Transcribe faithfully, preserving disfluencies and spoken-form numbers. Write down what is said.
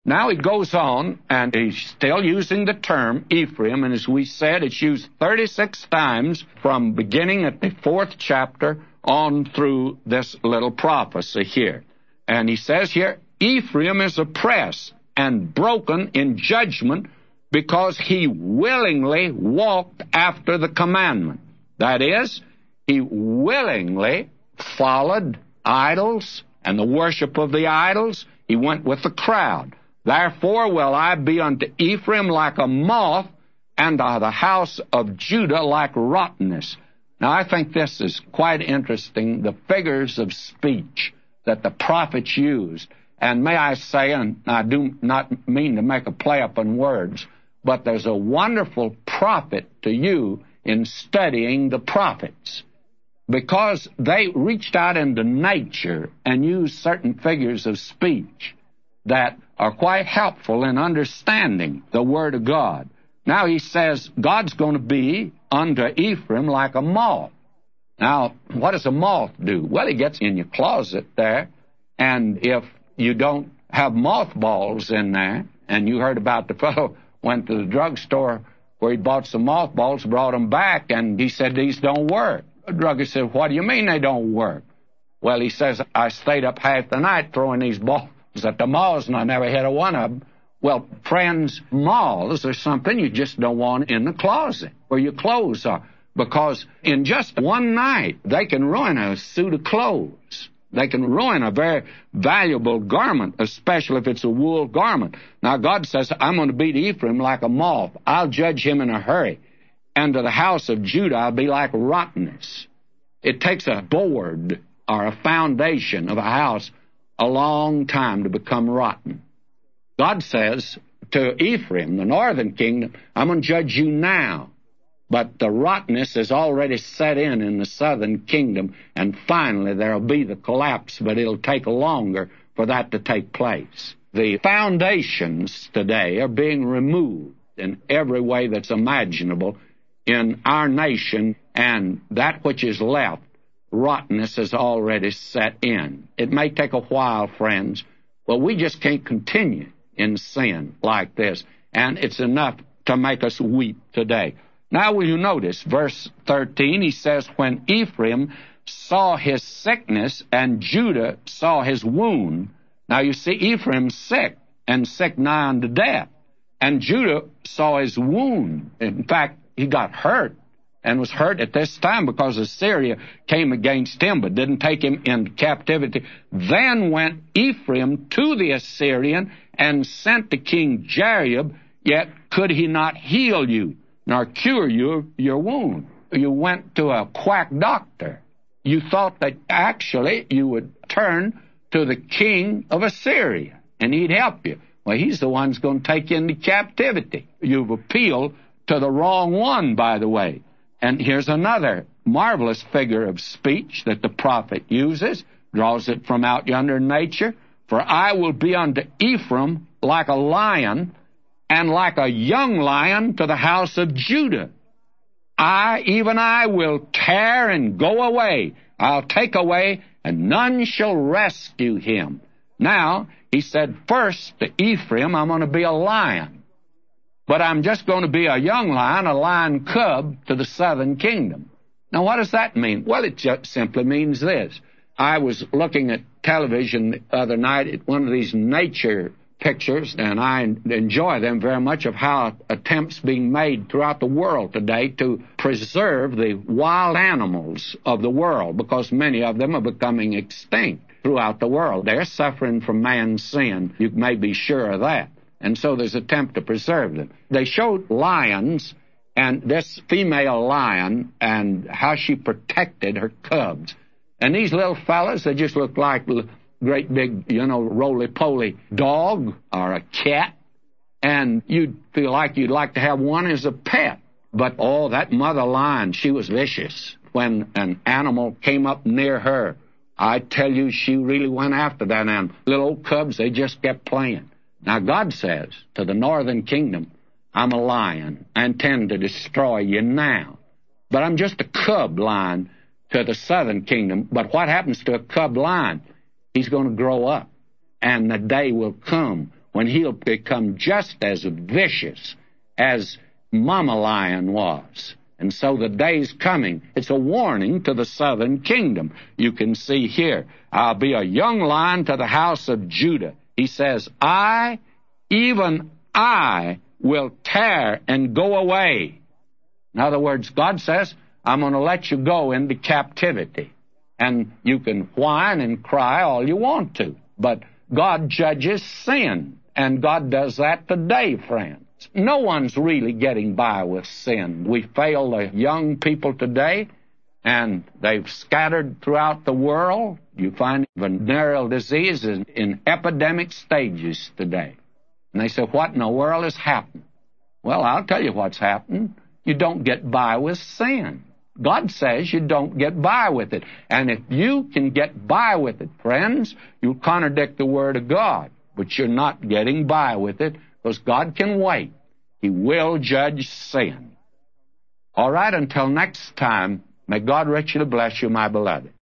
Now he goes on, and he's still using the term Ephraim, and as we said, it's used thirty-six times from beginning at the fourth chapter on through this little prophecy here. And he says here, Ephraim is oppressed and broken in judgment because he willingly walked after the commandment. That is, he willingly followed idols and the worship of the idols. He went with the crowd. Therefore will I be unto Ephraim like a moth, and to the house of Judah like rottenness. Now, I think this is quite interesting, the figures of speech that the prophets used. And may I say, and I do not mean to make a play upon words, but there's a wonderful profit to you in studying the prophets, because they reached out into nature and used certain figures of speech that are quite helpful in understanding the Word of God. Now he says God's going to be unto Ephraim like a moth. Now, what does a moth do? Well, he gets in your closet there, and if you don't have mothballs in there, and you heard about the fellow went to the drugstore where he bought some mothballs, brought them back, and he said, these don't work. The druggist said, what do you mean they don't work? Well, he says, I stayed up half the night throwing these balls at the moths, and I never hit a one of them. Well, friends, moths are something you just don't want in the closet where your clothes are, because in just one night, they can ruin a suit of clothes. They can ruin a very valuable garment, especially if it's a wool garment. Now, God says, I'm going to beat Ephraim like a moth. I'll judge him in a hurry. And to the house of Judah, I'll be like rottenness. It takes a board or a foundation of a house a long time to become rotten. God says to Ephraim, the northern kingdom, I'm going to judge you now. But the rottenness is already set in in the southern kingdom, and finally there will be the collapse, but it'll take longer for that to take place. The foundations today are being removed in every way that's imaginable in our nation, and that which is left, rottenness is already set in. It may take a while, friends, but we just can't continue in sin like this, and it's enough to make us weep today. Now, will you notice, verse thirteen, he says, when Ephraim saw his sickness and Judah saw his wound. Now, you see, Ephraim's sick, and sick nigh unto death, and Judah saw his wound. In fact, he got hurt, and was hurt at this time because Assyria came against him, but didn't take him into captivity. Then went Ephraim to the Assyrian, and sent to King Jareb, yet could he not heal you, nor cure you your wound. You went to a quack doctor. You thought that actually you would turn to the king of Assyria, and he'd help you. Well, he's the one who's going to take you into captivity. You've appealed to the wrong one, by the way. And here's another marvelous figure of speech that the prophet uses, draws it from out yonder nature. For I will be unto Ephraim like a lion, and like a young lion to the house of Judah. I, even I, will tear and go away. I'll take away, and none shall rescue him. Now, he said, first to Ephraim, I'm going to be a lion. But I'm just going to be a young lion, a lion cub to the southern kingdom. Now, what does that mean? Well, it just simply means this. I was looking at television the other night at one of these nature pictures, and I enjoy them very much, of how attempts being made throughout the world today to preserve the wild animals of the world, because many of them are becoming extinct throughout the world. They're suffering from man's sin. You may be sure of that. And so there's an attempt to preserve them. They showed lions, and this female lion, and how she protected her cubs. And these little fellas, they just look like great big, you know, roly-poly dog or a cat. And you'd feel like you'd like to have one as a pet. But, oh, that mother lion, she was vicious. When an animal came up near her, I tell you, she really went after that animal. Little old cubs, they just kept playing. Now, God says to the northern kingdom, I'm a lion. I intend to destroy you now. But I'm just a cub lion to the southern kingdom. But what happens to a cub lion? He's going to grow up, and the day will come when he'll become just as vicious as Mama Lion was. And so the day's coming. It's a warning to the southern kingdom. You can see here, I'll be a young lion to the house of Judah. He says, I, even I, will tear and go away. In other words, God says, I'm going to let you go into captivity. And you can whine and cry all you want to. But God judges sin. And God does that today, friends. No one's really getting by with sin. We fail the young people today, and they've scattered throughout the world. You find venereal disease in, in epidemic stages today. And they say, what in the world has happened? Well, I'll tell you what's happened. You don't get by with sin. God says you don't get by with it. And if you can get by with it, friends, you'll contradict the Word of God. But you're not getting by with it, because God can wait. He will judge sin. All right, until next time, may God richly bless you, my beloved.